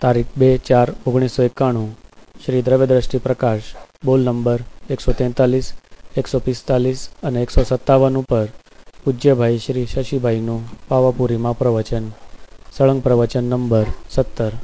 તારીખ 2/4/1991 શ્રી દ્રવ્યદ્રષ્ટિ પ્રકાશ બોલ નંબર 143, 145 અને 157 ઉપર પૂજ્યભાઈ શ્રી શશીભાઈનું પાવાપુરીમાં પ્રવચન. સળંગ પ્રવચન નંબર 17.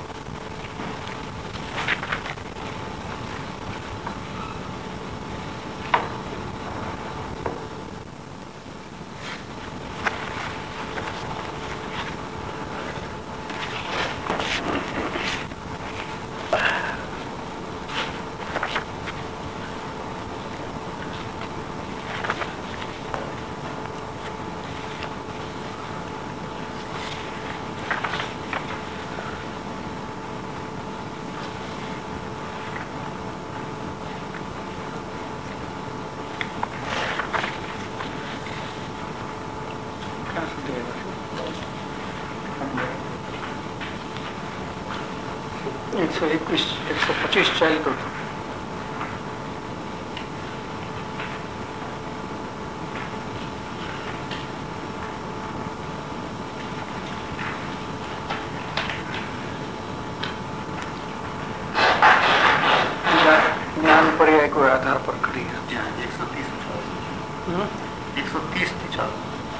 આધાર પર કરી 130 થી ચાલો.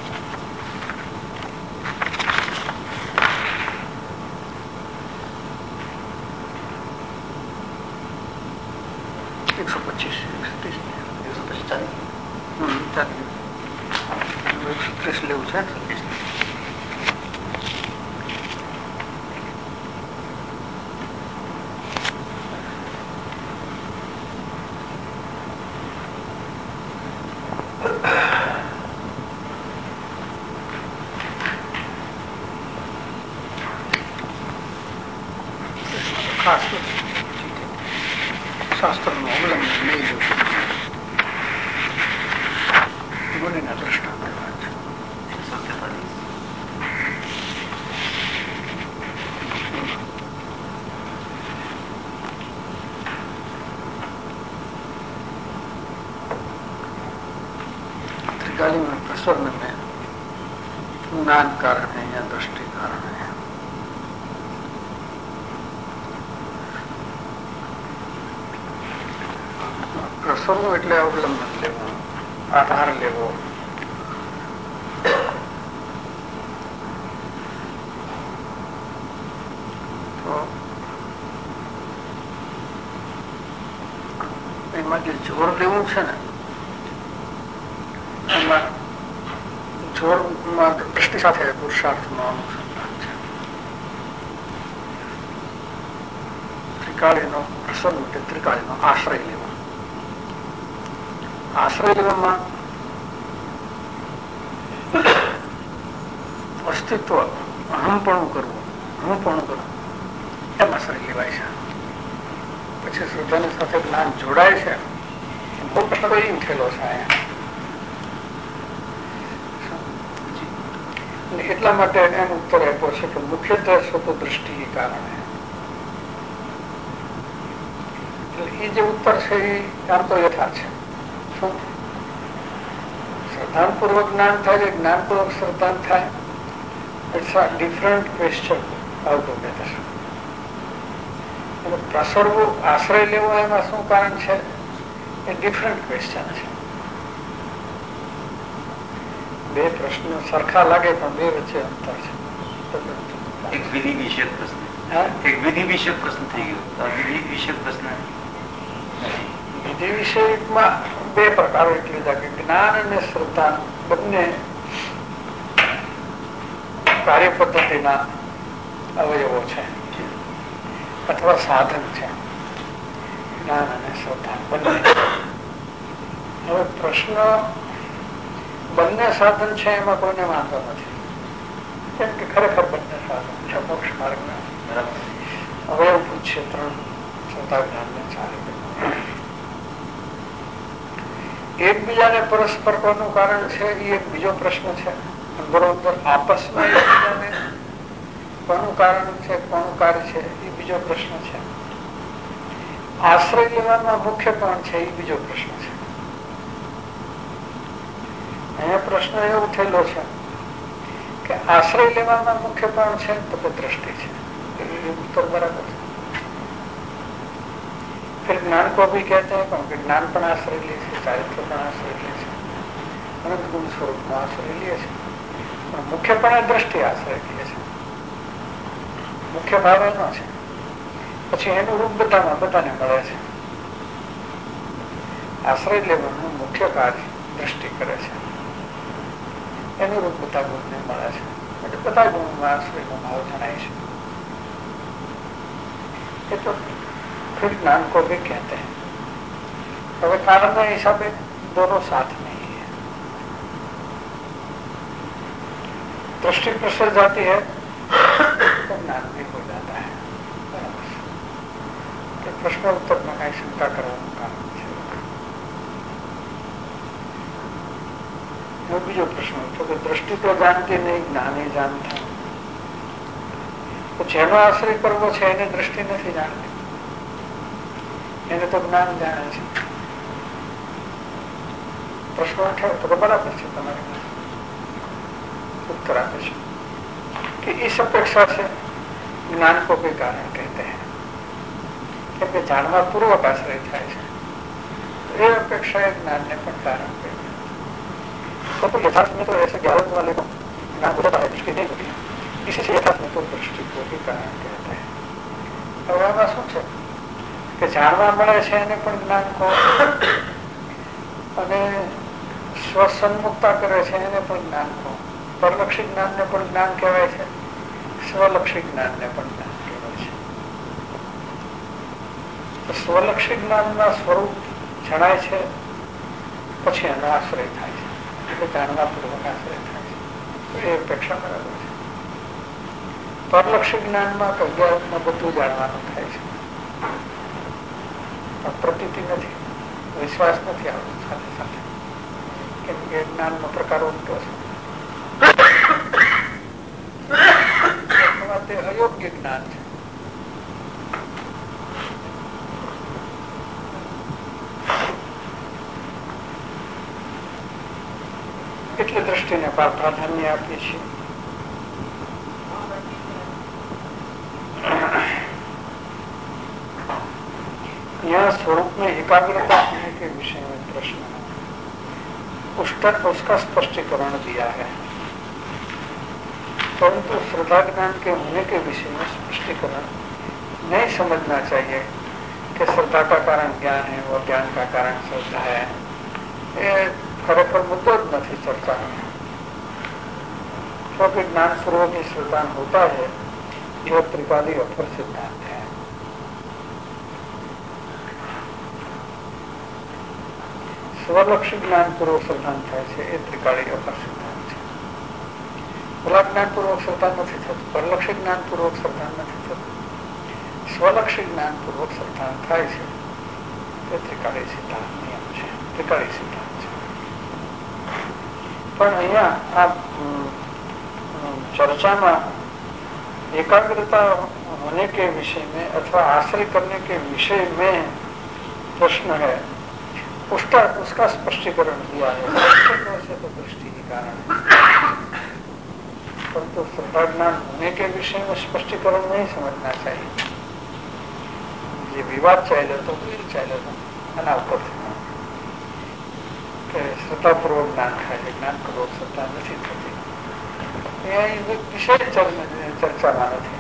લેવું છે. શાસ્ત્ર નું અવલંબન નહીં લેવું. ગુનેના દ્રષ્ટાંત ત્રિકાલીમાં પ્રસવન में ज्ञान कारण है या दृष्टि कारण है. પ્રસવનું એટલે અવલંબન લેવું, આધાર લેવો. તો એમાં જે જોર લેવું છે ને, એમાં જોરમાં દ્રષ્ટિ સાથે પુરુષાર્થનું અનુસંધાન છે. ત્રિકાળીનો પ્રસંગ એટલે ત્રિકાળીનો આશ્રય લેવો. આશ્રય લેવામાં અસ્તિત્વ અહમપણું કરવું, હુંપણું કરવું, એમ આશ્રય લેવાય છે. પછી શ્રદ્ધાની સાથે જ્ઞાન જોડાય છે. બહુ પ્રશ્ન એમ થયેલો છે એટલા માટે એનો ઉત્તર આપ્યો છે કે મુખ્યત્વે સ્વતો દ્રષ્ટિ કારણે. એ જે ઉત્તર છે એ આમ તો યથાર્થ છે. શ્રદ્ધાપૂર્વક જ્ઞાન થાય છે, જ્ઞાનપૂર્વક શ્રદ્ધા થાય. It's a different question altogether. પ્રસરવો આશ્રય લેવો એમાં શું કારણ છે એ ડિફરન્ટ ક્વેશ્ચન છે. બે પ્રશ્નો સરખા લાગે પણ બે વચ્ચે અંતર છે. એક વિધિ વિષયક પ્રશ્ન, એક વિધિ વિષયક પ્રશ્ન થઈ ગયો. વિધિ વિષયક પ્રશ્ન વિધિ વિષયમાં બે પ્રકારો એટલે લીધા કે જ્ઞાન અને શ્રદ્ધા બંને કાર્ય પદ્ધતિના અવયવો છે અથવા સાધન છે. જ્ઞાન અને શ્રદ્ધા બંને. હવે પ્રશ્ન બંને સાધન છે એમાં કોઈને વાંધો નથી, કેમ કે ખરેખર બંને સાધન છે મોક્ષ માર્ગના અવયવભૂત છે. ત્રણ શ્રદ્ધા જ્ઞાનને ચાલે એકબીજાને પરસ્પર કોનું કારણ છે એ એક બીજો પ્રશ્ન છે. બરોબર આપસમાં એકબીજાને કોનું કારણ છે, કોનું કાર્ય છે એ બીજો પ્રશ્ન છે. આશ્રય લેવામાં મુખ્ય કોણ છે એ બીજો પ્રશ્ન છે. અહીંયા પ્રશ્ન એવો થયેલો છે કે આશ્રય લેવામાં મુખ્ય કોણ છે તો કે દ્રષ્ટિ છે. उत्तर बराबर है। फिर ज्ञान को भी कहते हैं क्योंकि ज्ञान पण आश्रय લે છે, ચારિત્ર પણ આશ્રય લે છે, અનંત ગુણ સ્વરૂપનો આશ્રય લે છે, પણ મુખ્યપણે દ્રષ્ટિ આશ્રય લે છે, મુખ્ય ભાવ એનો છે. પછી એનું રૂપ બધાને મળે છે. આશ્રય લેવાનું મુખ્ય કાર્ય દ્રષ્ટિ કરે છે, એનું રૂપ બધા ગુણને મળે છે, એટલે બધા ગુણમાં આશ્રયનો ભાવ જણાય છે. એ તો फिर ज्ञान को भी कहते हैं. अब कारण के हिसाब से दोनों साथ नहीं है. दृष्टि प्रसर जाती है तो ज्ञान भी हो जाता है. तो प्रश्न उत्तर में कई शंका करने का जो भी जो प्रश्न तो कि दृष्टि तो जानती नहीं, ज्ञान ही जानता है. तो જેનો આશ્રય કરવો છે એને દ્રષ્ટિ નથી જાણતી, એને તો જ્ઞાન જાણે છે. પ્રશ્ન ઉઠાવે તો બરાબર છે, તમારે उत्तर આપે છે कि इस अपेक्षा से ज्ञान को भी कारण कहते हैं, क्योंकि जानवा पूर्वक आश्रय થાય છે, तो ये अपेक्षा है ज्ञान ने पण कारण कहते हैं. तो यथार्थ में तो ऐसे ज्ञान वाले को ज्ञान होता है, दृष्टि नहीं होती, इसी से यथार्थ में तो दृष्टि को भी कारण कहते हैं. तो એમાં શું છે કે જાણવા મળે છે એને પણ જ્ઞાન કહો, અને સ્વસન્મુક્તા કરે છે એને પણ જ્ઞાન કહો. પરલક્ષી જ્ઞાનને પણ જ્ઞાન કહેવાય છે, સ્વલક્ષી જ્ઞાનને પણ જ્ઞાન કહેવાય છે. તો સ્વલક્ષી જ્ઞાનના સ્વરૂપ જણાય છે, પછી એનો આશ્રય થાય છે, એટલે જાણવાપૂર્વક આશ્રય થાય છે. તો એ અપેક્ષા બરાબર છે. પરલક્ષી જ્ઞાનમાં તો અજ્ઞાનમાં બધું જાણવાનું થાય છે, પ્રતીતિ નથી, વિશ્વાસ નથી આવતો સાથે સાથે, કેમ કે જ્ઞાનનો પ્રકાર ઉલટો છે. તે અયોગ્ય જ્ઞાન છે. એટલે દ્રષ્ટિને પ્રાધાન્ય આપીએ છીએ. यहाँ स्वरूप में एकाग्रता होने के विषय में प्रश्न है, उसका स्पष्टीकरण दिया है, परंतु श्रद्धा ज्ञान के होने के विषय में स्पष्टीकरण नहीं समझना चाहिए कि श्रद्धा का कारण ज्ञान है, वो ज्ञान का कारण श्रद्धा है. ये खरेखर मुद्दो ज नहीं चर्चा में, क्योंकि ज्ञान पूर्वक ही श्रद्धा होता है, यह त्रिकाली अपर सिद्धांत है. સ્વલક્ષી જ્ઞાન પૂર્વક શ્રદ્ધાન થાય છે એ ત્રિકાળી અપર સિદ્ધાંત છે. પેલા જ્ઞાન પૂર્વક શ્રદ્ધાન નથી થતું, પરલક્ષી જ્ઞાન પૂર્વક શ્રદ્ધાન નથી થતું, સ્વલક્ષી જ્ઞાન પૂર્વક શ્રદ્ધાન થાય છે તે ત્રિકાળી સિદ્ધાંત નિયમ છે, ત્રિકાળી સિદ્ધાંત છે. પણ અહીંયા આ ચર્ચામાં एकाग्रता होने के विषय में अथवा आश्रय करने के विषय में प्रश्न है, उसका स्पष्टीकरण दिया है. से तो दृष्टि के कारण है, परंतु श्रद्धा ज्ञान होने के विषय में स्पष्टीकरण नहीं समझना चाहिए. ये विवाद चाहे तो चाहे आना ऊपर श्रद्धापूर्वक ज्ञान થાય છે, જ્ઞાન પૂર્વક શ્રદ્ધા નથી થતી. વિષય ચર્ચામાં નથી.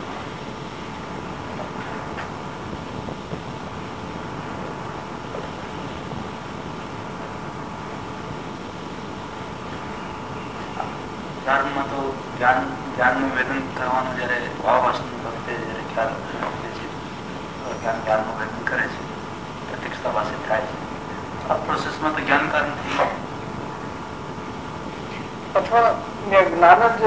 ધર્મમાં તો જ્ઞાનનું વેદન કરવાનું જયારે ભાવવાસનું વખતે જયારે ખ્યાલ આપે છે, જ્ઞાનનું વેદન કરે છે, પ્રતિષ્ઠા પાસે થાય છે. આ પ્રોસેસમાં તો જ્ઞાનકાર નથી, અથવા જ્ઞાન જ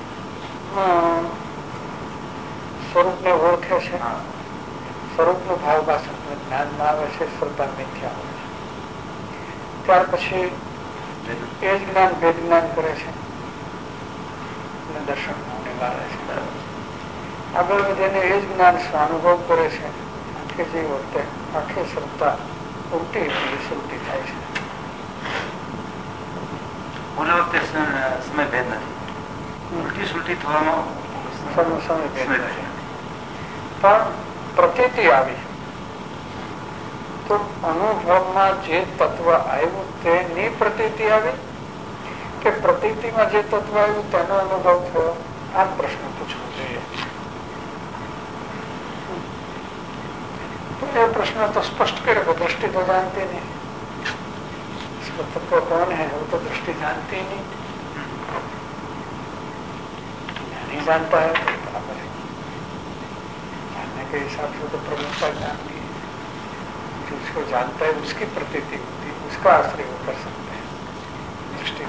સ્વરૂપને ઓળખે છે, સ્વરૂપનો ભાવ ભાષણ જ્ઞાનમાં આવે છે, શ્રદ્ધા મિથ્યા આવે છે. ત્યાર પછી એ જ જ્ઞાન ભેદ જ્ઞાન કરે છે, દર્શન નિવારે છે. આગળ વધીને એ જ જ્ઞાન સ્વાનુભવ કરે છે કે જે વખતે આખી શ્રદ્ધા ઉલટી સુલટી થાય છે. બોલે વખતે સમય ભેદ નથી, ઉલટી સુલટી થવામાં સમય ભેદ નથી. પણ પ્રતીતિ આવી તો અનુભવમાં જે તત્વ આવ્યું તેની પ્રતીતિ આવી કે પ્રતીતિમાં જે તત્વ આવ્યું તેનો અનુભવ થયો? આમ પ્રશ્ન પૂછવો જોઈએ. तो ये प्रश्न तो स्पष्ट करेगा, दृष्टि तो जानती नहीं, इसका तत्व कौन है वो तो दृष्टि जानती ही नहीं, नहीं जानता है तो बराबर है. जानने के हिसाब से तो प्रमुखता ज्ञान की जो उसको जानता है उसकी प्रतीति होती है, उसका आश्रय वो कर सकते हैं. दृष्टि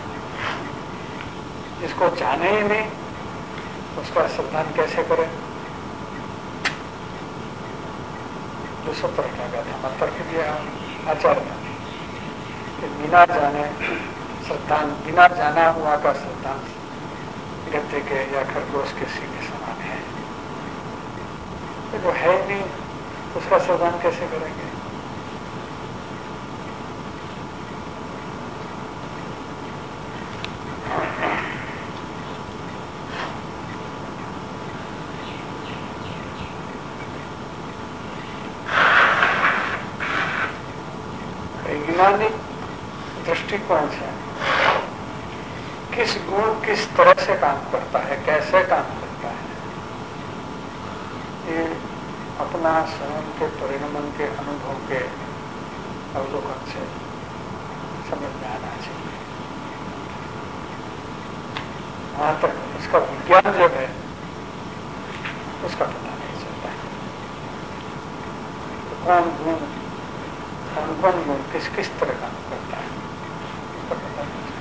जिसको जाने ही नहीं उसका श्रद्धान कैसे करें? दूसरा तर्क लगा था, मैं तर्क दिया आचार्य ने कि बिना जाने श्रद्धान, बिना जाना हुआ का श्रद्धान गद्दे के या खरगोश के सीने समान है. तो जो है नहीं उसका श्रद्धान कैसे करेंगे? वैज्ञानिक दृष्टिकोण से किस गुण किस तरह से काम करता है, कैसे काम करता है, ये अपना स्वयं के परिणमन के अनुभव के अवलोकन से समझ में आना चाहिए. वहां तक उसका विज्ञान जो है उसका पता नहीं चलता है. तो कौन गुण कौन गुण किस किस तरह काम करता है उसका पता नहीं चलता.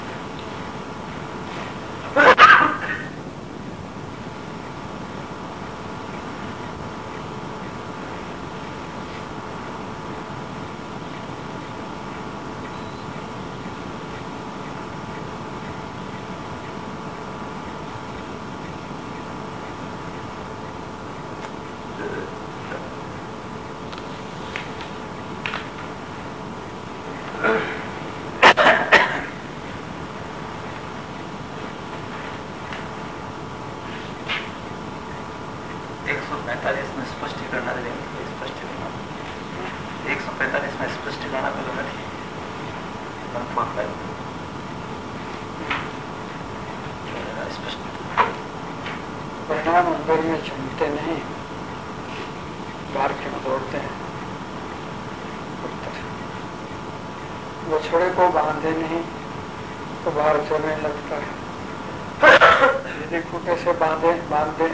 परिणाम अंदर में चुनते नहीं, बाहर क्यों दौड़ते हैं? बछड़े को बांधे नहीं तो बाहर चलने लगता है. यदि खूटे से बांध दे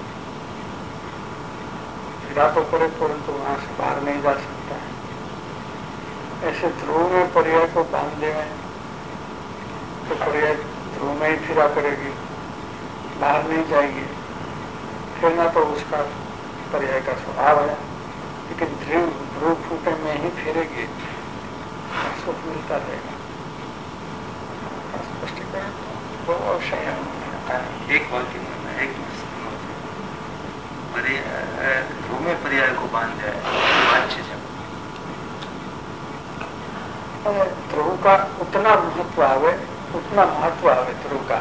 फिरा तो करे परंतु वहां से बाहर नहीं जा सकता है. ऐसे ध्रुव में पर्याय को बांध दे तो पर्याय ध्रुव में ही फिरा करेगी, बाहर नहीं जाएगी. फिरना तो उसका पर्याय का स्वभाव है, लेकिन ध्रुव फूटे में ही फिरेगी, सुख मिलता रहेगा. स्पष्टीकरण वो अवश्य एक वाक्य में एक ध्रुव में पर्याय को बांध जाए अच्छे से. ध्रुव का उतना महत्व आवे ध्रुव का.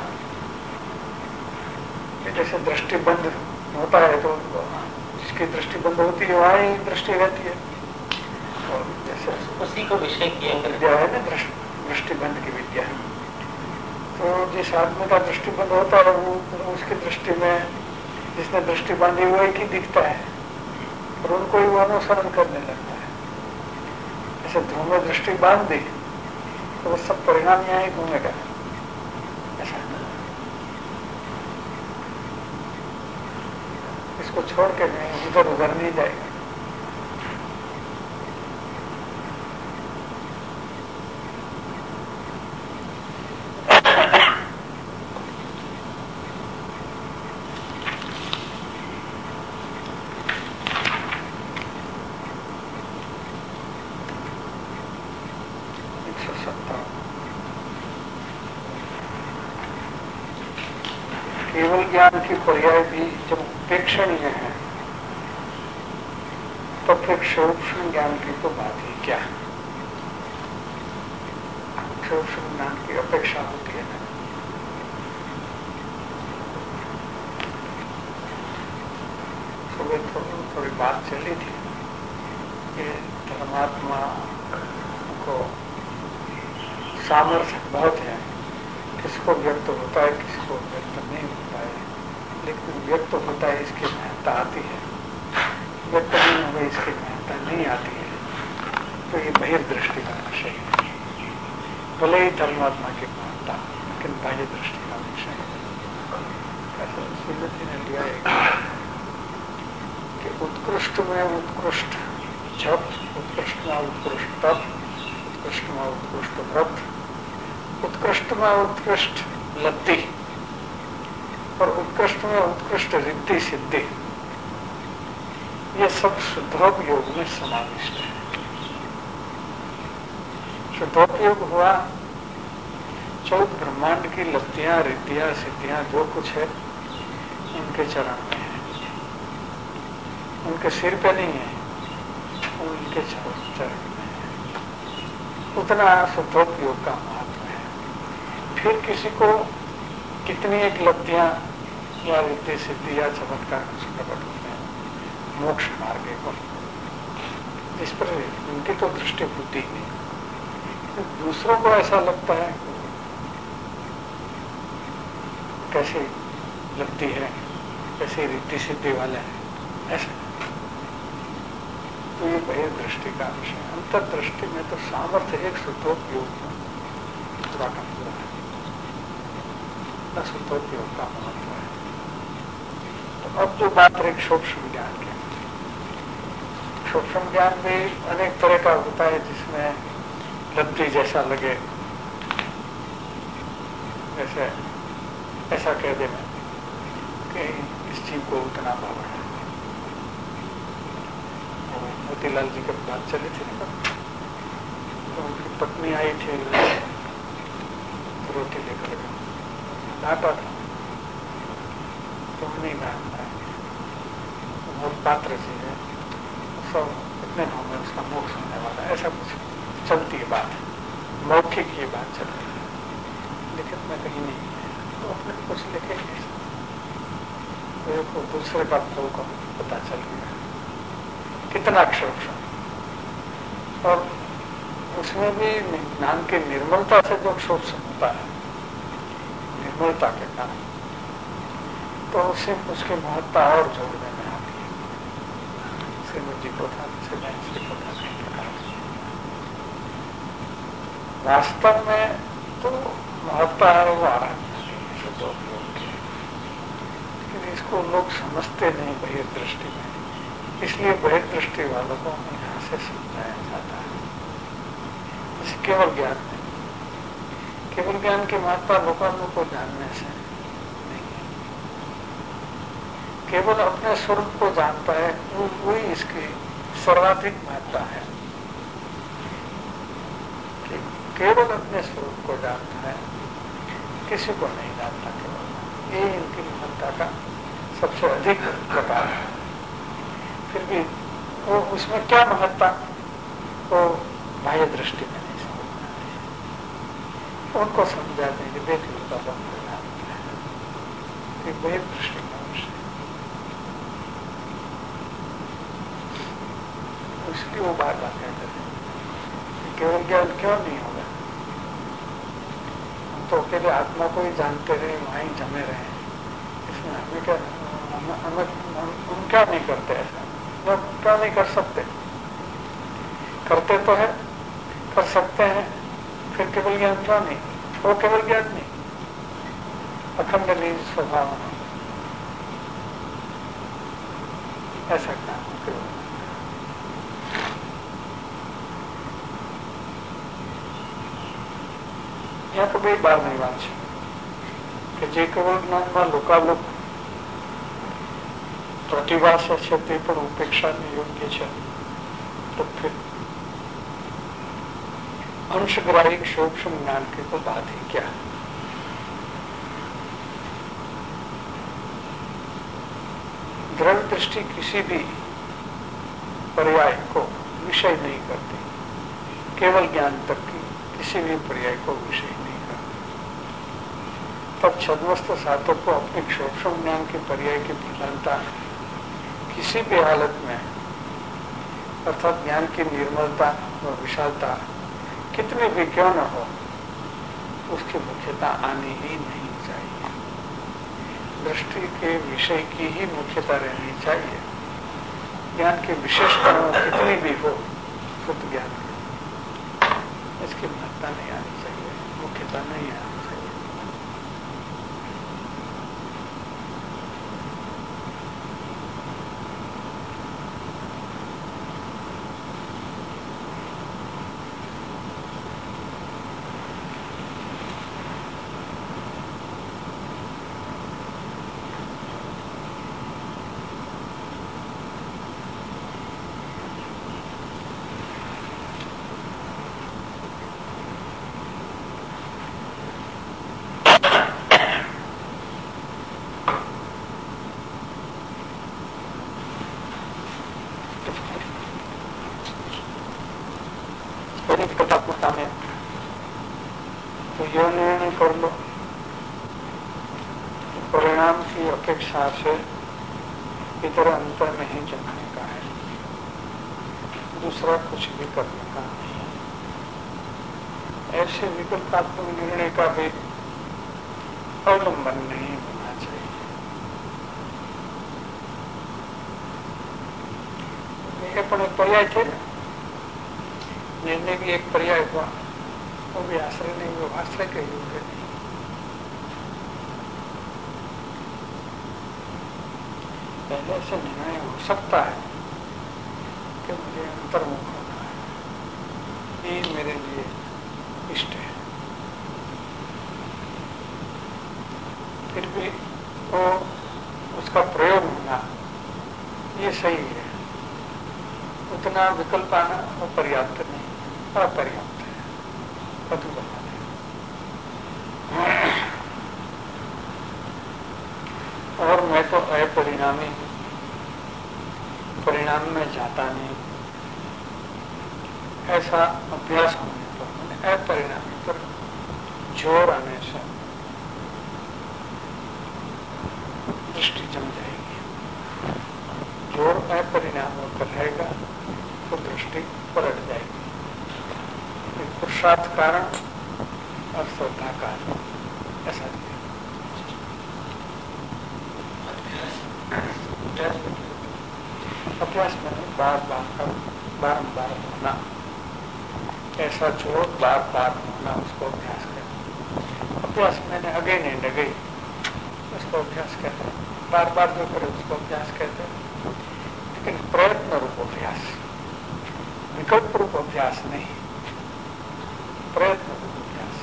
जैसे दृष्टि बंद होता है तो जिसकी दृष्टि बंद होती है वहां ही दृष्टि रहती है. और जैसे उसी को विषय किया विद्या है ना, दृष्टि बंद की विद्या. तो जिस आदमी का दृष्टि बंद होता है वो उसकी दृष्टि में जिसने दृष्टि बांधी हुआ ही दिखता है और उनको ही वो अनुसरण करने लगता है. जैसे ध्रुव में दृष्टि बांध दी तो वो सब परिणाम यहाँ ही घूमेगा. ऐसा इसको छोड़ के इधर उधर नहीं जाएगा. केवल ज्ञान की पर्याय भी जब उपेक्षणीय है तो फिर सूक्ष्म ज्ञान की तो बात ही क्या. सूक्ष्म ज्ञान की अपेक्षा होती है ना. सुबह थोड़ी बात चली थी कि धर्मात्मा को सामर्थ्य बहुत है, किसको व्यक्त होता है किसको व्यक्त नहीं होता है, लेकिन व्यक्त होता है इसकी महत्ता आती है, व्यक्त नहीं हुए इसकी महत्ता नहीं आती है। तो ये बहिर्दृष्टि का विषय है, भले ही धर्मात्मा की महत्ता लेकिन बाह्य दृष्टि का विषय है। ऐसा श्रीमती ने लिया है कि उत्कृष्ट में उत्कृष्ट जप, उत्कृष्ट में उत्कृष्ट तप, उत्कृष्ट में उत्कृष्ट व्रत, उत्कृष्ट में उत्कृष्ट लब्धि और उत्कृष्ट में उत्कृष्ट रिद्धि सिद्धि, ये सब शुद्धोपयोग में समाविष्ट है। शुद्धोपयोग हुआ 14 ब्रह्मांड की लब्धियां रिद्धियां सिद्धियां जो कुछ है उनके चरण में है, उनके सिर पे नहीं है, उनके चरण में है। उतना शुद्धोपयोग का महत्व है। फिर किसी को कितनी एक लब्धियां या रिद्धि सिद्धि या चमत्कार कुछ प्रकट होते हैं मोक्ष मार्ग पर, जिस पर उनकी तो दृष्टि बुद्धि नहीं, तो दूसरों को ऐसा लगता है कैसी लब्धि है, कैसी रिद्धि सिद्धि वाले हैं, ऐसा। तो ये बहिर्दृष्टि का विषय। अंतर्दृष्टि में तो सामर्थ्य एक शुद्धोपयोग पूरा का पूरा है, न शुद्धोपयोग का महत्व है। तो अब जो बात रही सूक्ष्म ज्ञान की, सूक्ष्म ज्ञान भी अनेक तरह का होता है, जिसमें लब्धि जैसा लगे, जैसे ऐसा कह देना कि इस जीव को उतना भाव है। मोतीलाल जी की बात चली थी ना, तो उनकी पत्नी आई थी रोटी लेकर, डांटा था तुम नहीं डांटता है, बहुत पात्र जी है, सब इतने भाव में उसका मोक्ष होने वाला है, ऐसा कुछ चलती है बात, मौखिक ये बात चलती है, लिखित में कहीं नहीं है। तो अपने कुछ लिखेंगे तो दूसरे का भाव का पता चल गया कितना सूक्ष्म, और उसमें भी ज्ञान की निर्मलता से जो सूक्ष्म होता है, निर्मलता के कारण, तो उससे उसकी महत्ता और जोड़ने में आती है। श्रीमती जी को था, श्री को था, वास्तव में तो महत्ता है वो आराधना की, शुद्धोपयोग की, लेकिन इसको लोग समझते नहीं बहिर्दृष्टि में, इसलिए बहिर्दृष्टि वालों को यहाँ से समझाया जाता है। इस केवल ज्ञान में, केवल ज्ञान की महत्ता लोकालों को जानने से नहीं है। केवल अपने स्वरूप को जानता है वही इसकी सर्वाधिक महत्ता है। कि केवल अपने स्वरूप को जानता है, किसी को नहीं जानता, केवल ये इनकी महत्ता का सबसे अधिक प्रकार है। फिर भी वो उसमें क्या महत्ता, वो बाह्य दृष्टि में नहीं समझ में आती। उनको समझाते हैं कि देख लो का परिणाम है, बाह्य दृष्टि का विषय, इसलिए वो बार बार कहते हैं केवल ज्ञान क्यों नहीं होगा, हम तो अकेले आत्मा को ही जानते रहे, वहां ही जमे रहे, इसमें हमें क्या, हम क्या नहीं करते ऐसा, क्या नहीं कर सकते, करते तो है, कर सकते हैं, फिर केवल ज्ञान क्यों नहीं, वो केवल ज्ञान नहीं, अखंड निज स्वभाव ऐसा ज्ञान केवल। यहाँ तो बड़ी बार नहीं बात है कि जे केवल ज्ञान में लोकालोक प्रतिभा से છે તે પણ ઉપેક્ષાને યોગ્ય છે, તો फिर अंशग्राही सूक्ष्म ज्ञान की तो बात ही क्या है। द्रव्य दृष्टि किसी भी पर्याय को विषय नहीं करती, केवल ज्ञान तक की किसी भी पर्याय को विषय नहीं करती। तब छद्मस्त साधक को अपने सूक्ष्म ज्ञान के पर्याय की प्रधानता किसी भी हालत में, अर्थात ज्ञान की निर्मलता और विशालता कितनी भी क्यों न हो, उसकी मुख्यता आनी ही नहीं चाहिए। दृष्टि के विषय की ही मुख्यता रहनी चाहिए। ज्ञान की विशेषताएं कितनी भी हो, शुद्ध ज्ञान इसकी महत्ता नहीं आनी चाहिए, मुख्यता नहीं आनी चाहिए। तो यह निर्णय कर लो कि परिणाम की अपेक्षा से इतर अंतर नहीं जमने का है, दूसरा कुछ भी करने का नहीं है। ऐसे विकल्पात्मक निर्णय का भी अवलंबन नहीं होना चाहिए। ये अपने पर्याय थे, निर्णय भी एक पर्याय हुआ, वो भी आश्रय नहीं, वो आश्रय के योग्य नहीं। पहले से निर्णय हो सकता है कि मुझे अंतर्मुख होना है, ये मेरे लिए इष्ट है, फिर भी वो उसका प्रयोग होना ये सही है। उतना विकल्प आना वो पर्याप्त नहीं, अपर्याप्त है, अधूरा है। और मैं तो अपरिणामी हूं, परिणाम में जाता नहीं, ऐसा अभ्यास होने पर, अपरिणामी पर जोर आने से दृष्टि जम जाएगी। जोर अपरिणामों पर रहेगा तो दृष्टि पलट जाएगी। पुरुषार्थ कारण और श्रद्धा कारण, ऐसा नहीं। अभ्यास में बारंबार होना, ऐसा जोर बार बार होना, उसको अभ्यास करें। अभ्यास मैंने अगेन एंड अगेन, उसको अभ्यास कहते हैं। बार बार जो करे उसको अभ्यास कहते हैं। लेकिन प्रयत्न रूप अभ्यास, विकल्प रूप अभ्यास नहीं, प्रयत्न रूप अभ्यास।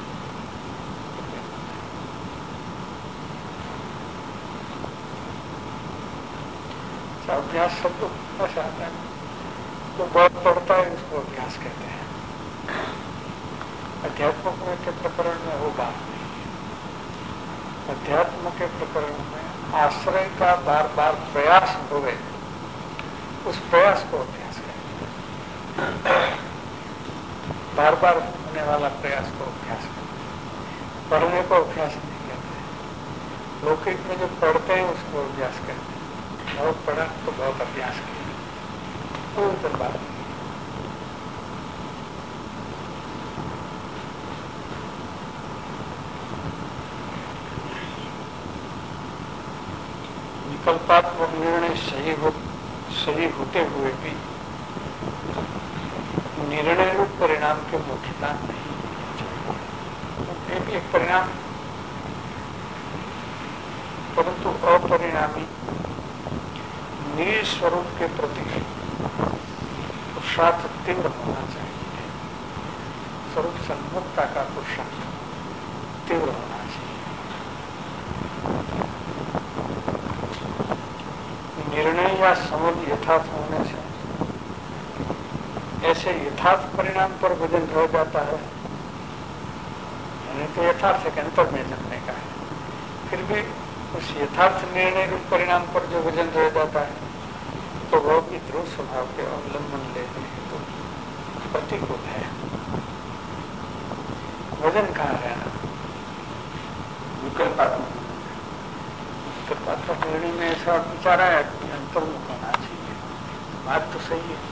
अभ्यास शब्द ऐसा आता है, जो बहुत पढ़ता है उसको अभ्यास कहते हैं। अध्यात्म के प्रकरण में वो बात नहीं है। अध्यात्म के प्रकरण में आश्रय का बार बार प्रयास हो गए, उस प्रयास को अभ्यास कहते हैं। बार बार होने वाला प्रयास को अभ्यास कहते हैं। पढ़ने को अभ्यास नहीं कहते। लौकिक में जो पढ़ते हैं उसको अभ्यास कहते हैं। बहुत पढ़ा तो बहुत अभ्यास किया, कोई तो बात नहीं। विकल्पात्मक निर्णय सही होते हुए भी निर्णय रूप परिणाम के मुख्यता नहीं चाहिए। भी एक परिणाम, परंतु अपरिणामी निस्वरूप के प्रति पुरुषार्थ तीव्र होना चाहिए। स्वरूप सन्मुखता का पुरुषार्थ तीव्र होना चाहिए। निर्णय या समझ यथार्थ होने से ऐसे यथार्थ परिणाम पर वजन रह जाता है। यानी तो यथार्थ के अंतर में जमने का है, फिर भी उस यथार्थ निर्णय रूप परिणाम पर जो वजन रह जाता है तो वह भी ध्रुव स्वभाव के अवलंबन लेने तो प्रतिकूल है। वजन कहाँ रहना? विकल्पात्मक निर्णय में ऐसा विचार आया कि अंतर्मुख होना चाहिए। बात तो सही है,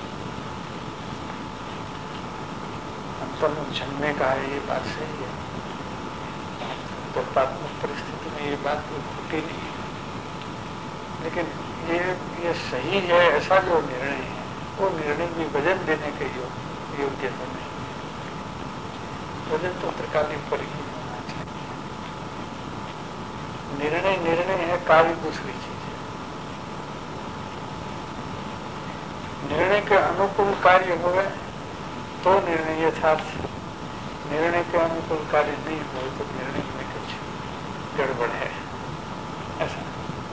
अंतर्मुख जन्मे का है, ये बात सही है। तत्वात्मक परिस्थिति में ये बात कोई खोटी नहीं है, लेकिन ये सही है ऐसा जो निर्णय है वो निर्णय भी वजन देने के योग्य तो नहीं। वजन तो त्रिकालीन पर ही होना चाहिए। निर्णय है, कार्य दूसरी चीज है। निर्णय के अनुकूल कार्य हुए तो निर्णय यथार्थ, निर्णय के अनुकूल कार्य नहीं हुए तो निर्णय में कुछ गड़बड़ है, ऐसा।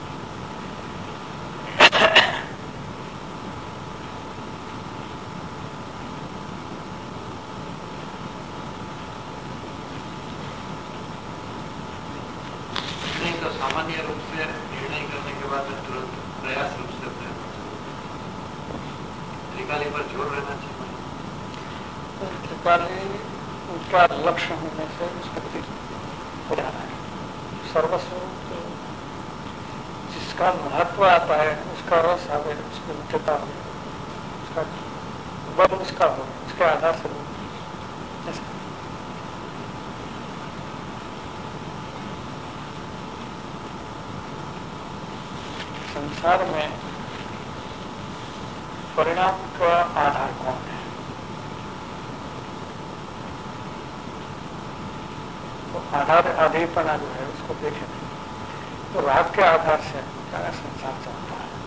सामान्य रूप से निर्णय करने के बाद तुरंत प्रयास रूप से त्रिकाली पर जोर रहना चाहिए। त्रिकाली उनका लक्ष्य होने से उसका हो जाना है। सर्वस्व जिसका महत्व आता है, उसका रस आवे, उसकी उच्चता हो, उसका बल उसका हो, उसके आधार से हो। संसार में परिणाम का आधार कौन है? तो आधार आधेयपना जो है उसको देखें तो राग के आधार से सारा संसार चलता है।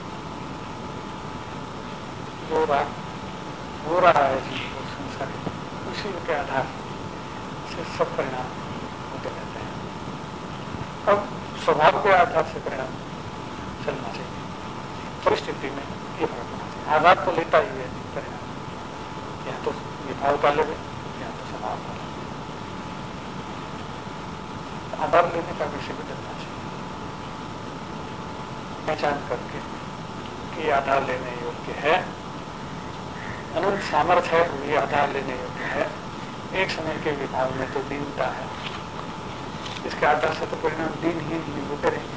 जो राग हो रहा है जिनको संसार, उसी के आधार से सब परिणाम होते रहते हैं। अब स्वभाव के आधार से परिणाम चलना चाहिए। परिस्थिति में ये फर्क होना चाहिए। आधार तो लेता ही है परिणाम, या तो विभाव का लेवे या तो स्वभाव का लेवे। आधार लेने का विषय बदलना चाहिए, पहचान करके कि आधार लेने योग्य है, अनंत सामर्थ्य है, वो ये आधार लेने योग्य है। एक समय के विभाव में तो दीनता है, इसके आधार से तो परिणाम दीन ही होते रहेंगे।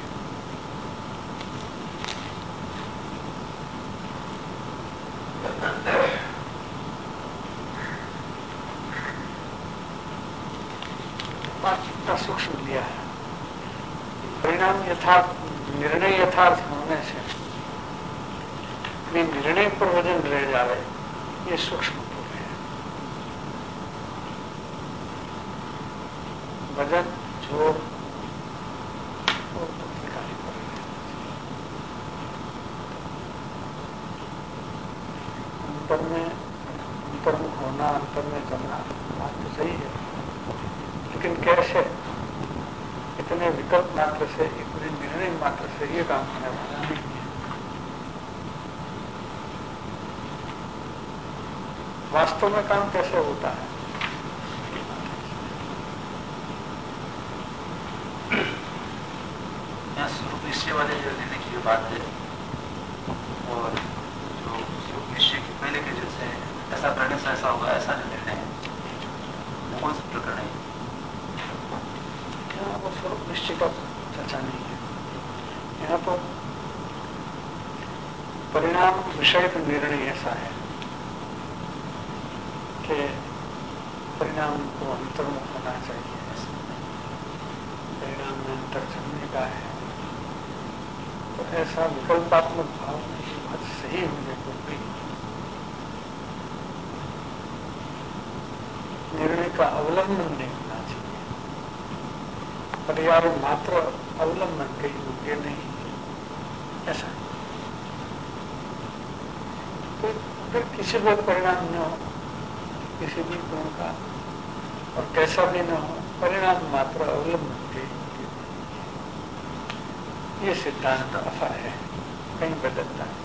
कितना सूक्ष्म लिया है। परिणाम यथार्थ, निर्णय यथार्थ होने से निर्णय पर वजन रह जावे, ये सूक्ष्म है। वजन जोर अंतर्मुख होना, अंतर में करना, बात तो सही है, लेकिन कैसे? इतने विकल्प मात्र से, इतने निर्णय मात्र से ये काम होने वाला नहीं है। वास्तव में काम कैसे होता है? यहाँ स्वरूप निश्चय वाले जो लेने की जो बात है, और जो स्वरूप निश्चय के पहले के जैसे ऐसा करने से ऐसा होगा, ऐसा जो निर्णय है, कौन सा प्रकरण है? यहाँ वो स्वरूप निश्चय का चर्चा नहीं है। यहाँ तो परिणाम विषय का निर्णय ऐसा है कि परिणाम को अंतर्मुख होना चाहिए, परिणाम में अंतर जमने का है। तो ऐसा विकल्पात्मक भाव में ये बात सही होने को भी निर्णय का अवलंबन नहीं होना चाहिए। पर्याय मात्र अवलंबन के योग्य नहीं, ऐसा। तो फिर किसी को परिणाम न हो, किसी भी गुण का, और कैसा भी न हो, परिणाम मात्र अवलंबन के योग्य, ये सिद्धांत अफा है, कहीं बदलता है।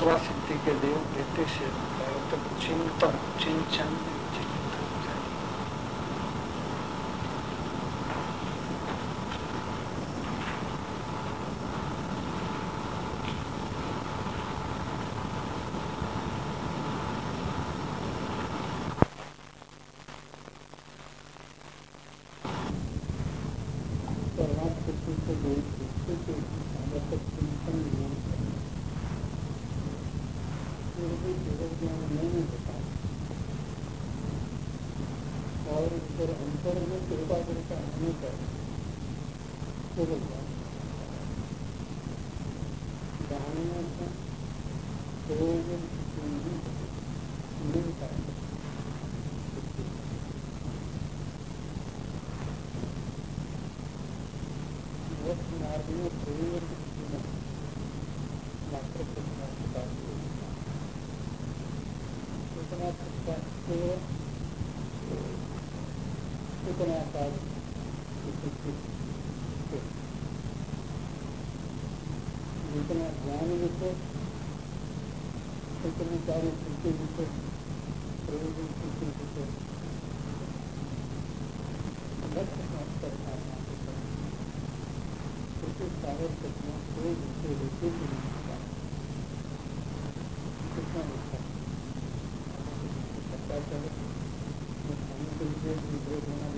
सर्व सिद्धि के देव देते से तो चिंतन चिंतन जितना ज्ञान विषय उतने सारे विषय प्रयोजन विषय लक्ष्य प्राप्त करना सारे घटना कोई विषय विषय भी नहीं होता कितना होता पता चले खाने के लिए विद्रोह होना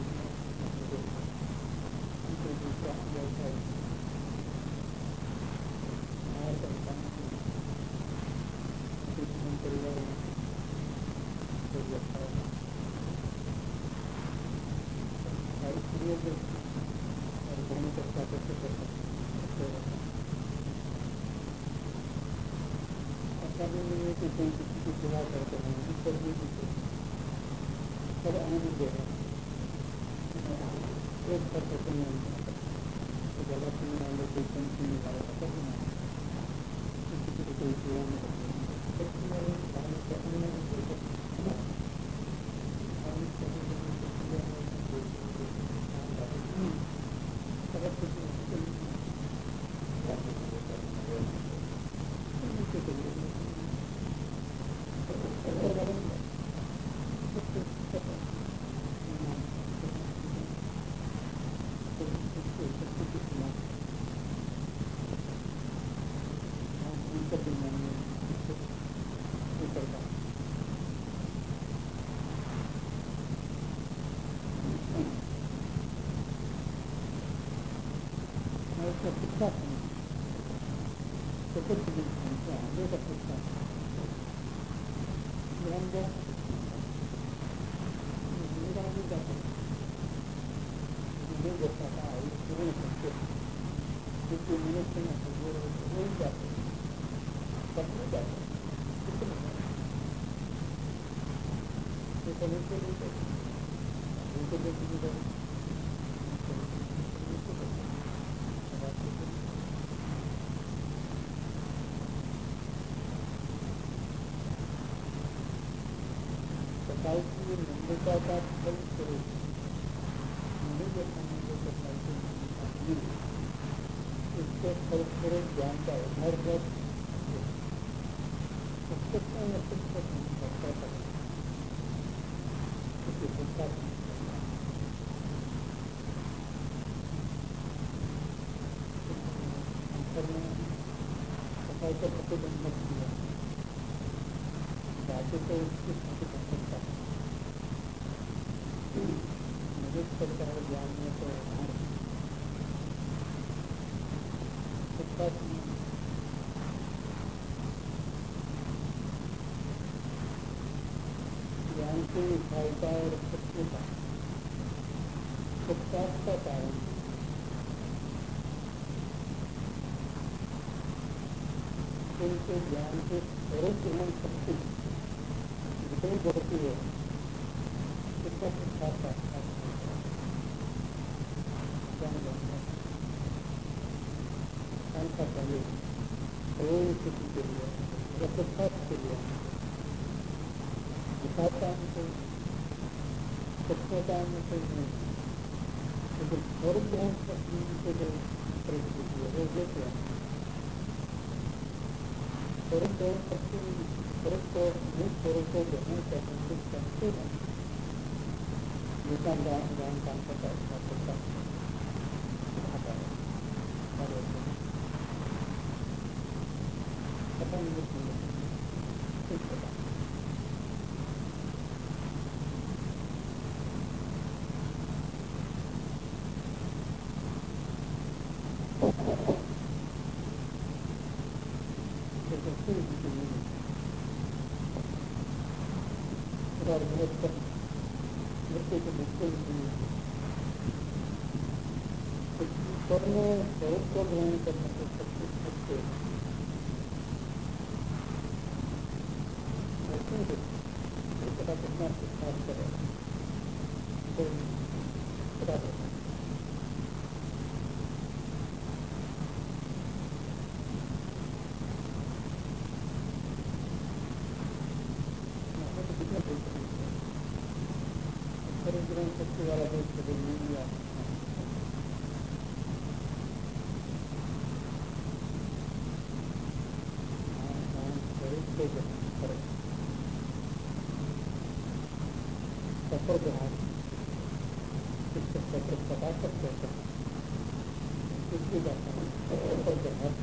नम्रता का फल स्वरूप इसके फल स्वरूप ज्ञान का उद्धार कर सफाई का प्रतिबंधक किया बाकी तो उसकी प्रतिबंधकता मदद करता है ज्ञान में तो ज्ञान की सहायता और सत्यता उत्साह का कारण उनके ज्ञान के स्वरूप एवं शक्ति जितनी बढ़ती है उसका उत्साह का का चाहिए कोई स्थिति के लिए रसोत्साह के लिए दिखाता है तो सत्यता में कोई नहीं लेकिन और ज्ञान शक्ति से जो परिस्थिति है वो लेते हैं स्वरूप स्वरूप को मूल स्वरूप को ग्रहण करने करते हैं जिसका ज्ञान काम करता है पता नहीं किस प्रकार मृत्यु को मुक्ति स्वरूप को ग्रहण करने से शक्ति मुक्ति पता कितना विश्वास करे तो पता करना ग्रहण शक्ति वाला देश कभी नहीं लिया सफर के हाथ इससे सफर पता सकते हैं इसलिए जाता है सफर के हाथ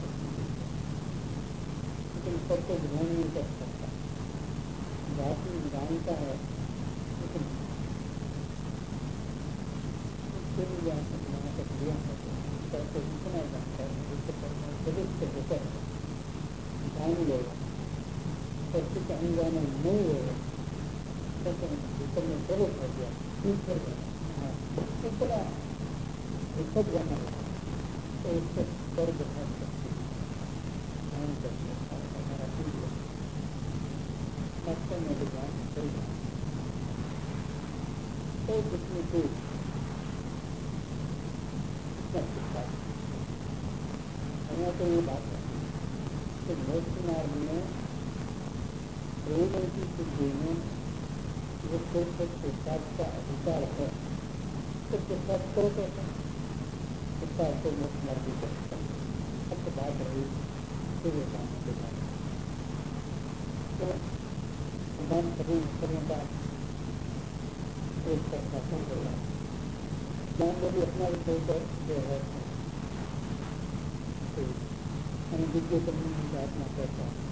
लेकिन सबको ध्यान नहीं कर सकता जाति जानता है लेकिन वहाँ तक लिया करके इतना जानता है जिससे प्रदुष्ट होकर जान लेगा और कुछ अनजाना नहीं होगा ऊपर में प्रवेश हो गया ईश्वर इतना विपद जाना तो उससे स्वर्ग है ध्यान करके हमारा इंद्र वास्तव में ज्ञान करेगा तो जितनी दूर इतना हमें तो ये बात है कि मोक्ष मार्ग में प्रयोजन की सिद्धि में जो पुरुषार्थ का अधिकार है तो पुरुषार्थ करो कैसे पुरुषार्थ को मोक्ष मार्ग भी कर सकता है अब तो बात रही सूर्य काम के बाद तो भगवान सभी ईश्वरों का एक शासन कर रहा है ज्ञान को भी अपना विषय पर जो है अनिविज्ञ करने की आत्मा करता है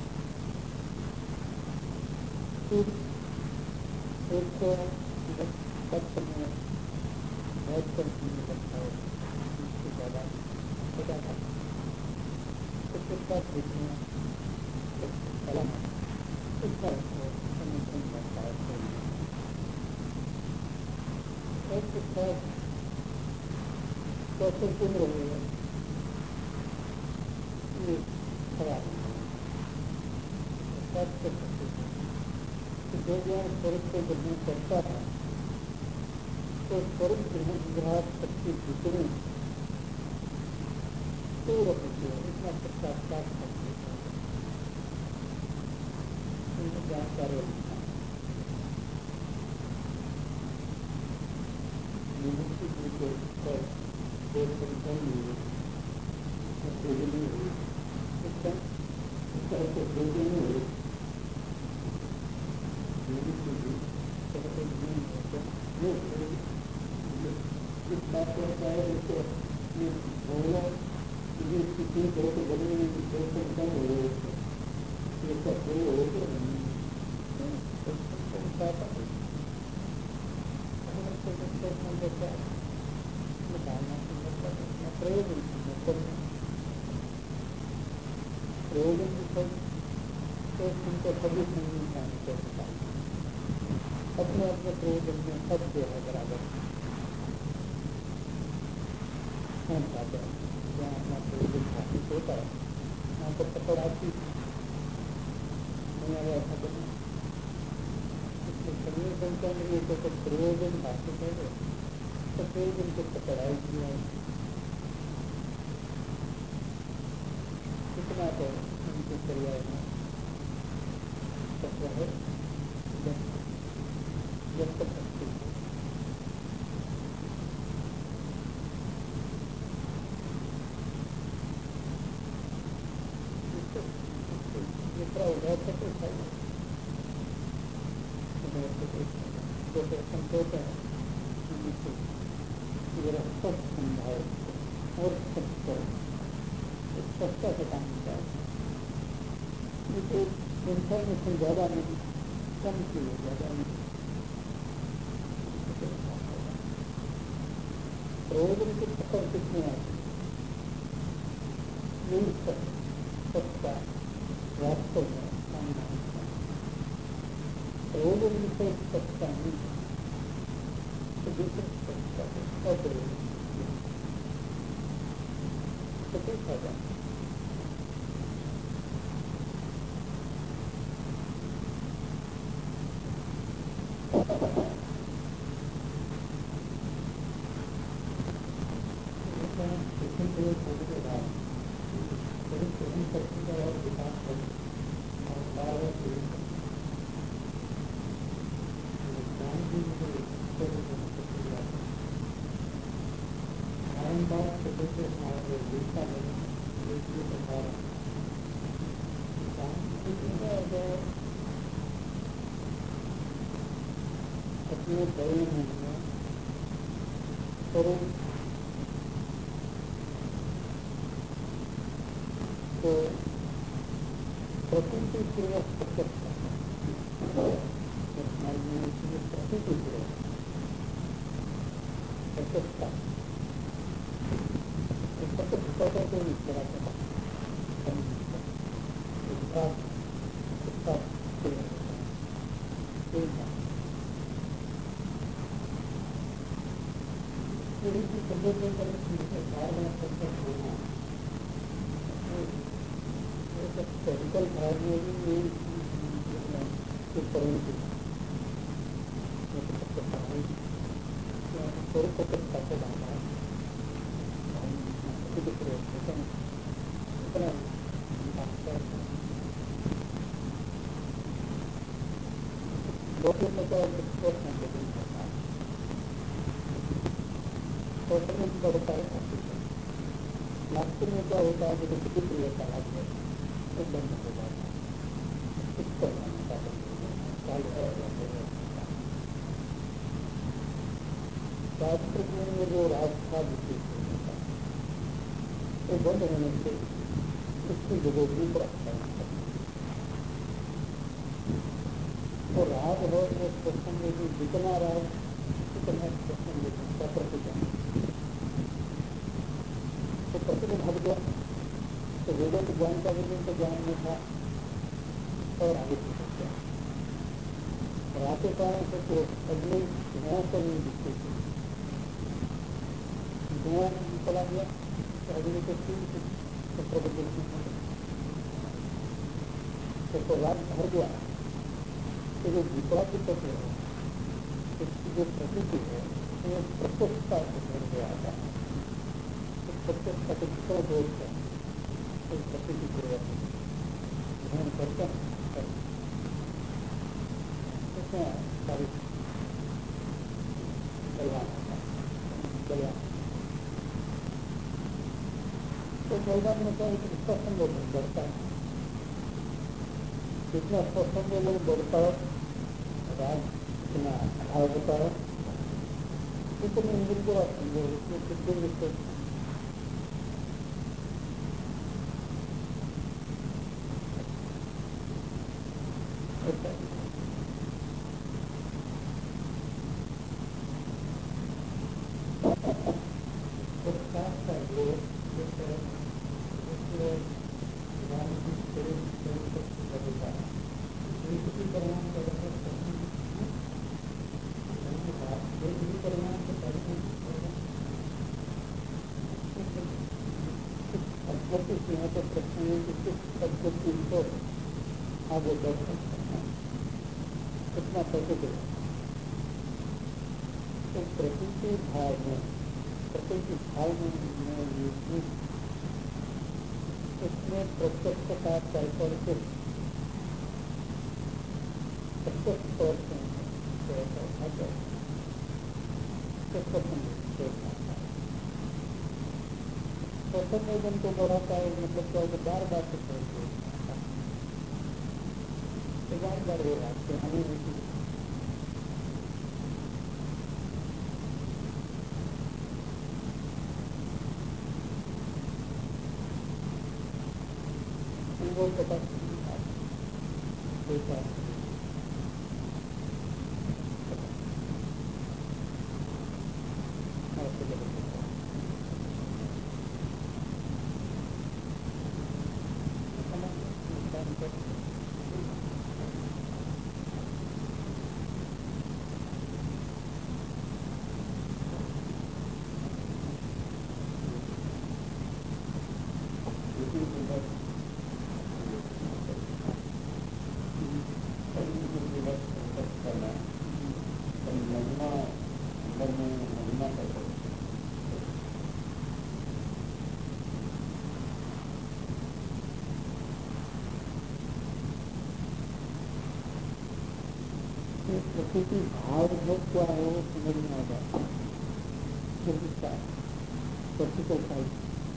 एक तो पक्ष में बहुत कम चीजें लगता है इससे ज़्यादा छोटा था उसके साथ देखना कला इसका संरक्षण करता है और उसके साथ कौशल केंद्र होगा ये खराब कर सकते हैं जो ज्ञान स्वरूप को ग्रहण करता है तो स्वरूप ग्रहण शक्ति जितनी पूर्ण होती है इतना साक्षात्कार करते हैं जानकारी इस बात को होता है कि भोला किसी तरह के बने कम हो रहे ये सब पूरे होते प्रयोजन तो तुमको सभी संगीत अपने अपने प्रयोजन में सब जो है बराबर पाते हैं जहाँ अपना प्रयोजन हासिल होता है वहाँ पर पकड़ आती नहीं आ ऐसा करना इसलिए समय संख्या में ये तो प्रयोजन हासिल है तो प्रयोजन को पकड़ आएगी कितना तो उनके पर्याय में तत्व है व्यक्त शक्ति ये होता है स्पष्ट समझाए और स्पष्टता से काम होता है। इन्फॉर्मेशन ज़्यादा नहीं, कम की है, ज़्यादा नहीं। प्रयोजन की पकड़ कितने आती है, सत्ता वास्तव में सामना होता है। प्रयोजन से सत्ता नहीं है तो दूसरी सत्ता है अप्रयोजन तो कोई फायदा नहीं। अपने प्रयोजन में करो तो प्रकृति पूर्वक प्रत्यक्ष प्रकृति पूर्वक प्रत्यक्षता प्रत्यक्षता को इस तरह से टेक्निकल भाग में भी नास्तिक में क्या होता है कि किसी क्रिया का बंद हो जाता है। शास्त्र में जो रास्ता विशेष होता है वो बंद होने से उसकी जगह भी रखता है। तो राग है वो प्रसंग में जितना राग उतना प्रसंग प्रकृति तो प्रकृति हट गया तो वेदों ज्ञान का वेदों का ज्ञान नहीं था और आगे पहुंच गया। राग के कारण से तो अगले धुआं पर नहीं दिखते थे, धुआं चला गया तो अगले को तो प्रकृति तो राग भर गया तो जो विपरा की तत्व है उसकी जो प्रकृति है वो प्रत्यक्षता से भर गया था। प्रत्यक्षता के विपरा दोष है तो प्रकृति पूर्वक ध्यान करता है सारी कल्याण तो कल्याण में क्या है कि स्पष्ट बढ़ता है। जितना स्पष्ट लोग बढ़ता है राग इतना भाव होता है इतने इंद्र को समझो इसमें कितने विषय आगे दर्शन करना कितना प्रकृति तो प्रकृति भाव में उसमें प्रत्यक्षता कर करके प्रत्यक्ष तौर से संवेदन को बढ़ाता है मतलब क्या है बार बार से बार बार हो रहा है हमें अनुभव प्रकाश प्रकृति भाव जो क्या है वो समझ में आ जाता है। प्रैक्टिकल साइड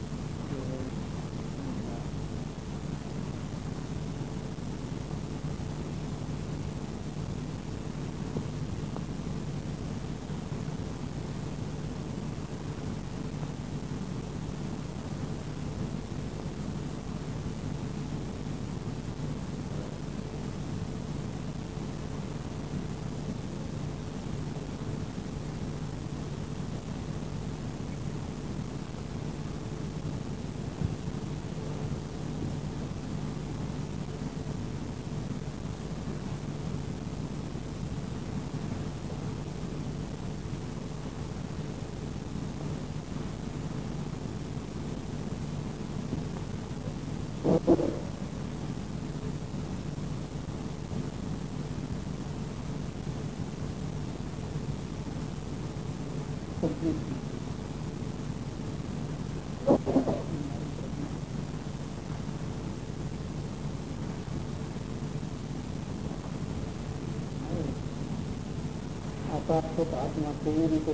आकाश आत्मा पूरी को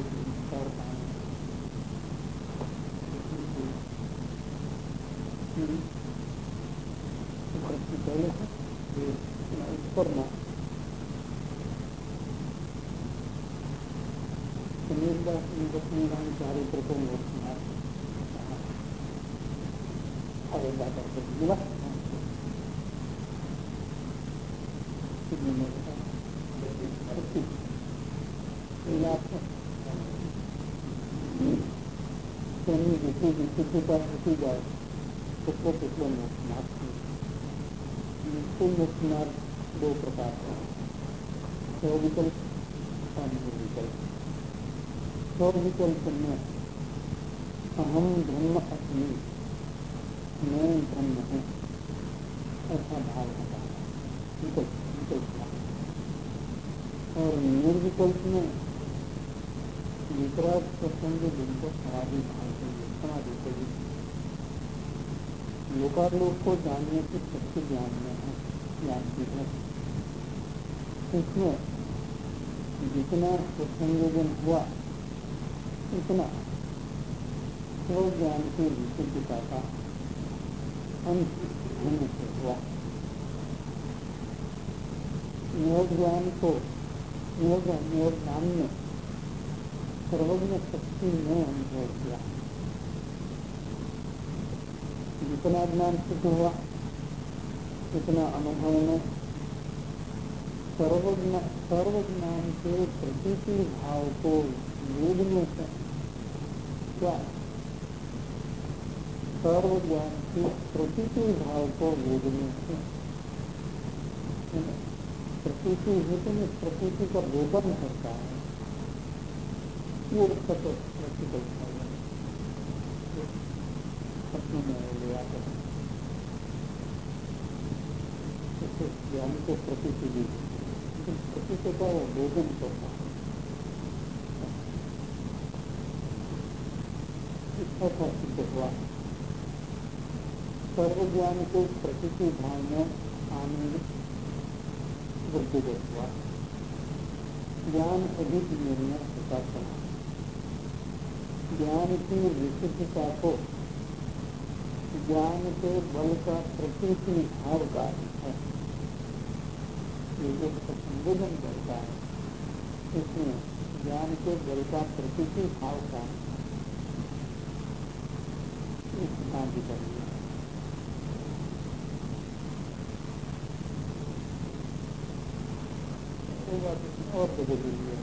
चारित्र को उसी जाए कितने कितने मुख्य दो प्रकार है, विकल्प और निर्विकल्प। विकल्प में अहम ब्रह्म अस्मि, मैं ब्रह्म हूँ ऐसा भाव होता है विकल्प। और निर्विकल्प में विपराग प्रसंग जिनको समाधि भाव समाधि से लोकालोक को जानने की शक्ति ज्ञान में है, ज्ञान की है। इसमें जितना प्रसंगोजन हुआ इतना स्व ज्ञान की विशुद्धता का अंत होने से हुआ। योग ज्ञान को योग ज्ञान में सर्वज्ञ शक्ति ने अनुभव किया। जितना ज्ञान सिद्ध हुआ उतना अनुभव में सर्वज्ञान के प्रतीति भाव को योगने से क्या सर्वज्ञान के प्रतीति भाव को योगने से प्रतीति हेतु में प्रतीति का रोपण करता है, वो प्रैक्टिकल अपने में ले आते हैं। ज्ञान को प्रतीति दी, प्रतीति का रोपण करता है। ऐसा सिद्ध हुआ। सर्वज्ञान को प्रकृति भाव में आने वृद्धिगत हुआ। ज्ञान अधिक निर्णय होता चला। ज्ञान की विशुद्धता को ज्ञान के बल का प्रकृति भाव का है, ये संबोधन करता है। इसमें ज्ञान के बल का प्रकृति भाव का शांति करिए। कोई बात नहीं, और तो बोल लीजिए।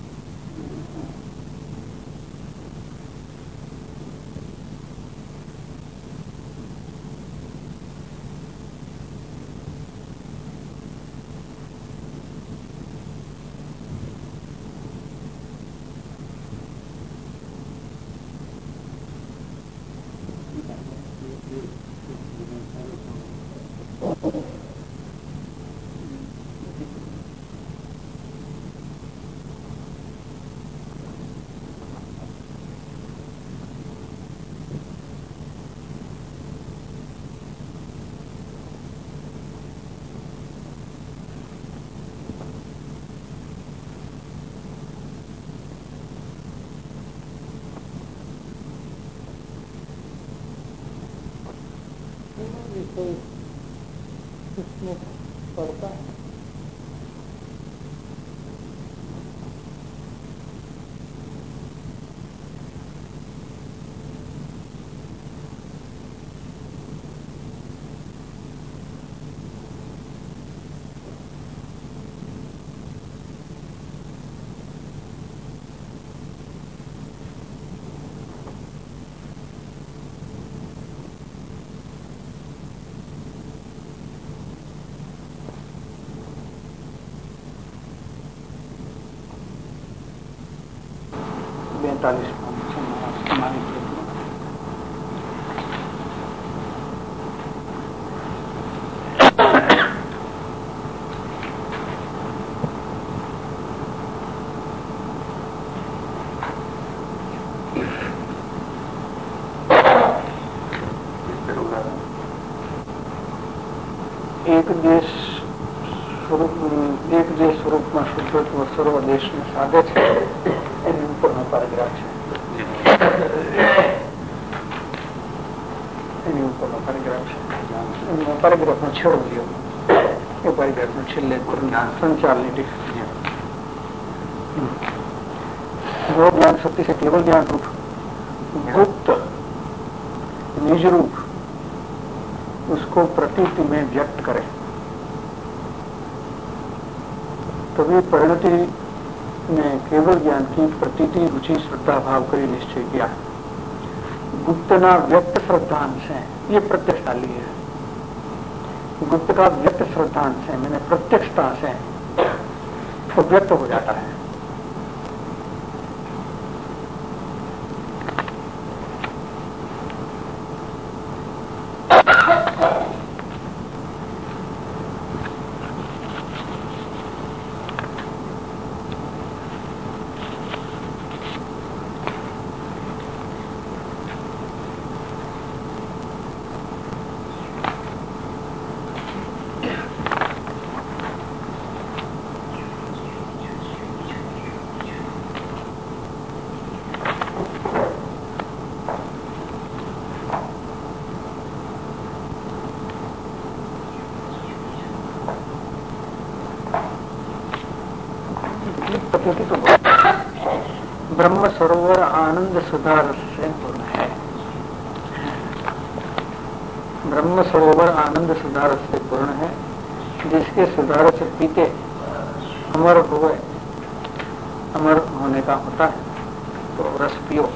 इसमें पड़ता है। एक देश સ્વરૂપમાં શુદ્ધત્વ સર્વ દેશને સાધે છે એની ઉપરનો પેરેગ્રાફ છે. એની ઉપરનો પેરેગ્રાફ છે. એનો પેરેગ્રાફનો છેડો લ્યો. એ પેરેગ્રાફનો છેલ્લે સંચારની ડિફિનેશન. जो ज्ञान शक्ति से केवल ज्ञान रूप गुप्त निज रूप उसको प्रतीति में व्यक्त करे तभी परिणति में केवल ज्ञान की प्रतीति रुचि श्रद्धा भाव करी निश्चय किया. गुप्तना व्यक्त श्रद्धांश है, ये प्रत्यक्षशाली है. गुप्त का व्यक्त श्रद्धांश है, मैंने प्रत्यक्षता से तो व्यक्त हो जाता है. ब्रह्म सरोवर आनंद सुधा रस से पूर्ण है. ब्रह्म सरोवर आनंद सुधा रस से पूर्ण है. जिसके सुधा रस पीते अमर हुए, अमर होने का होता है तो रस पियो.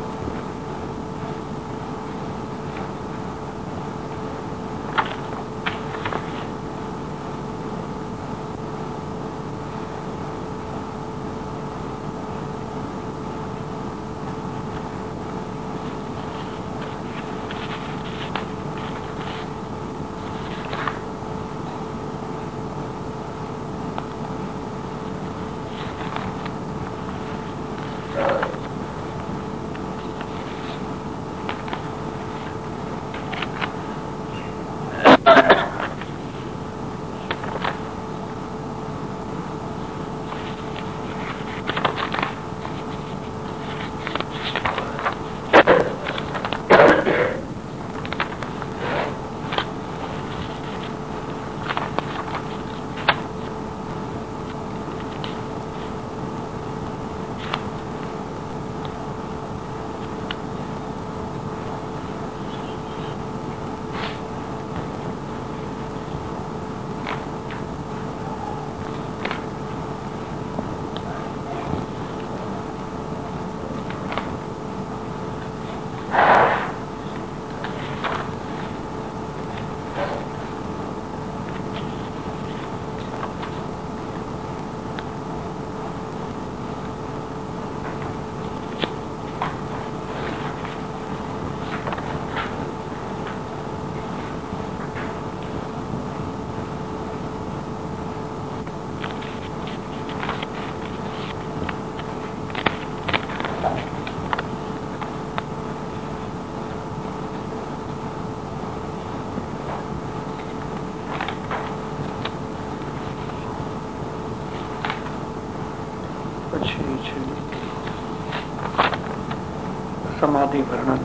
समाधि वर्णन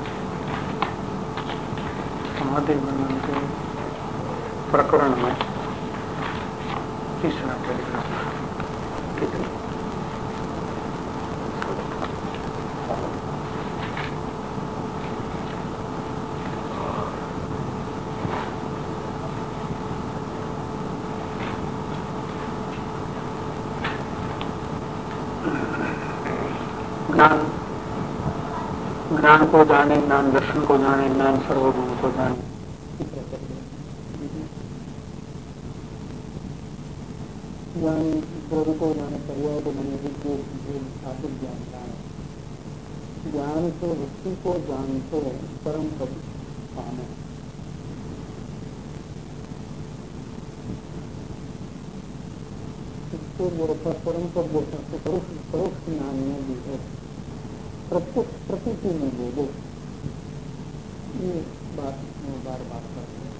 के प्रकरण में तीसरा पैराग्राफ ज्ञान को जाने, ज्ञान दर्शन को जाने, ज्ञान सर्वगुण को जाने। ज्ञान द्रव्य को जाने, पर्याय को जाने, शास्त्र ज्ञान जाने। ज्ञान से वृत्ति को जानते परम पद पाने। इसको परम पद बोल सकते, परोक्ष ज्ञान में भी है, प्रत्यक्ष प्रकृति में बोलो। ये बात में बार बार करते हैं।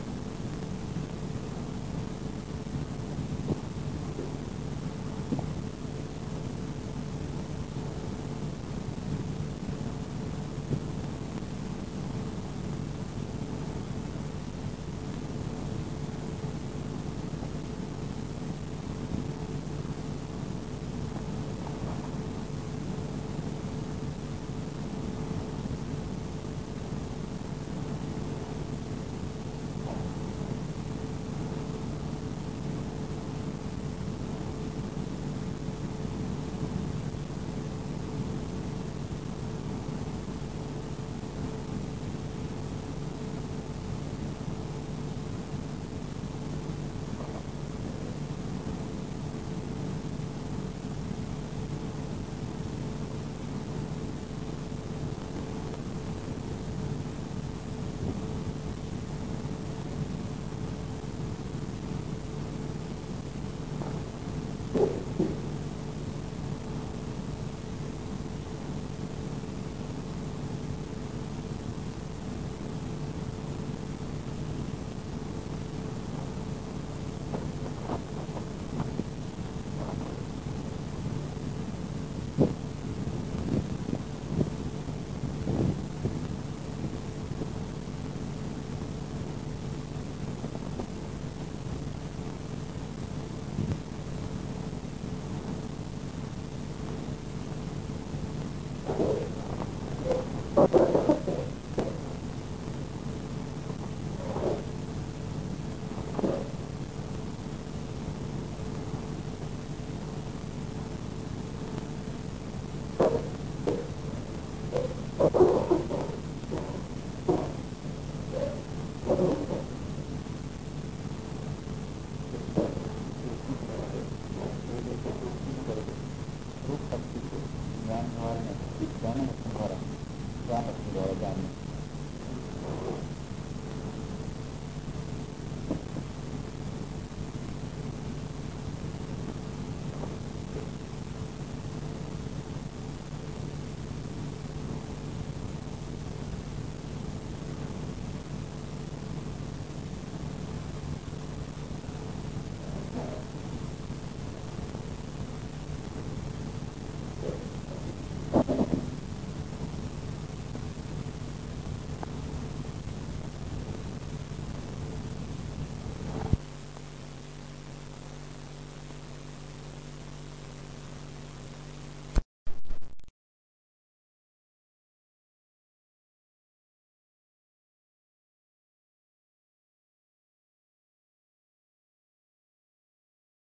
ज्ञान द्वारा